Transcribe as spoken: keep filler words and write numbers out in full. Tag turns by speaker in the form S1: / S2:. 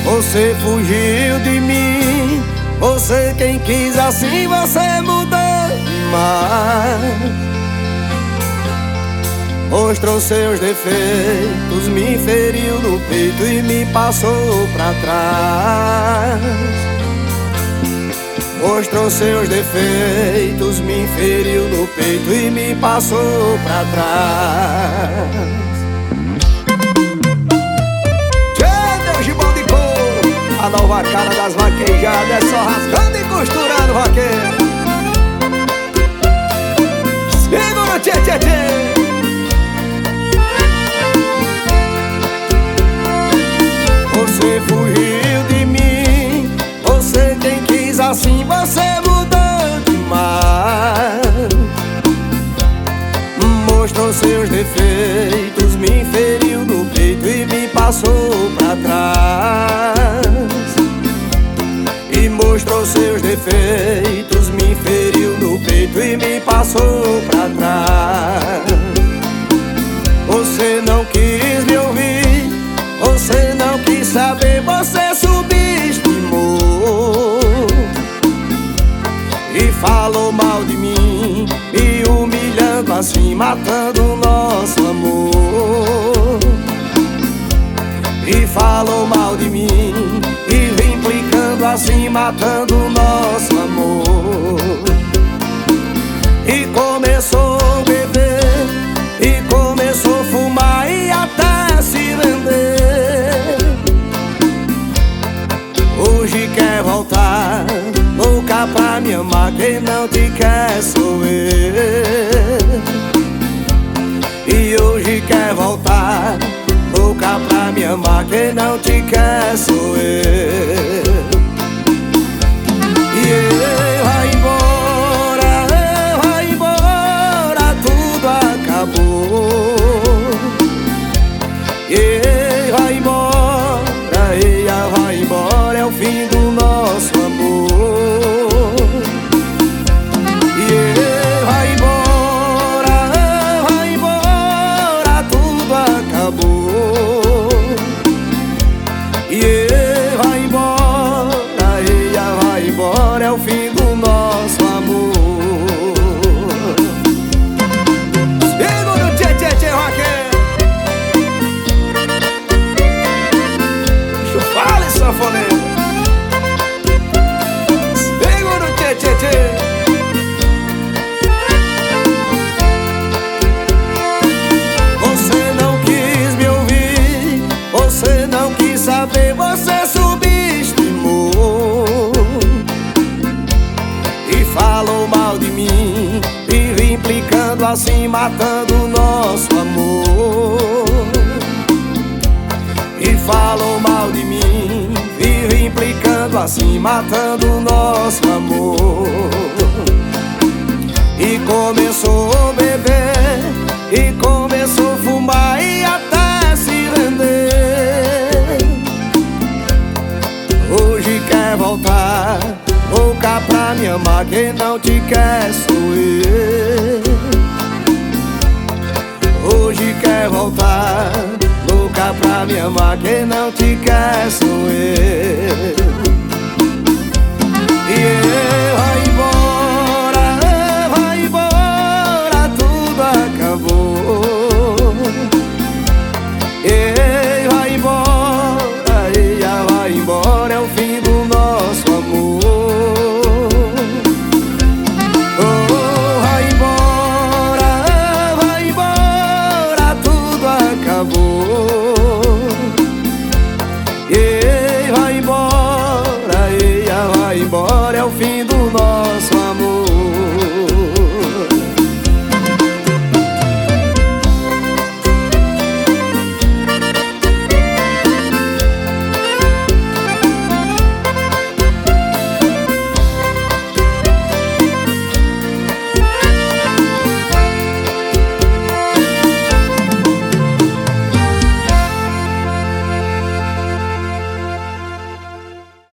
S1: Você fugiu de mim, você quem quis assim, você mudou demais. Mostrou seus defeitos, me feriu no peito e me passou pra trás. Mostrou seus defeitos, me feriu no peito e me passou pra trás. A nova cara das vaquejadas é só rasgando e costurando, vaqueiro. Segura o tchê, tchê, tchê. Você fugiu de mim, você quem quis assim, você mudou demais. Mostrou seus defeitos, me feriu no peito e me passou pra trás. E mostrou seus defeitos, me feriu no peito e me passou pra trás. Você não quis me ouvir, você não quis saber, você subestimou e falou mal de mim, me humilhando assim, matando o nosso amor. E falou mal de mim e vem implicando assim, matando o nosso amor. E começou a beber, e começou a fumar e até se vender. Hoje quer voltar, louca pra me amar, quem não te quer sou eu. E hoje quer voltar, louca pra me amar, quem não te quer sou eu. E eu vai embora, eu vai embora, tudo acabou. E eu vai embora, ela vai embora, é o fim do nosso amor. E eu vai embora, eu vai embora, tudo acabou. E ele vai embora, ela vai embora, é o fim do nosso amor. Segura o tchê, tchê, tchê, vaqueiro. Fala, sanfoneiro. Segura o tchê, tchê, tchê. Você não quis me ouvir, você não quis saber, você subestimou e falou mal de mim, vive implicando assim, matando o nosso amor. E falou mal de mim, vive implicando assim, matando o nosso amor. E começou a beber, e começou a fumar e até se vender. Hoje quer voltar, louca pra me amar, quem não te quer sou eu. Hoje quer voltar, louca pra me amar, quem não te quer sou eu. E eu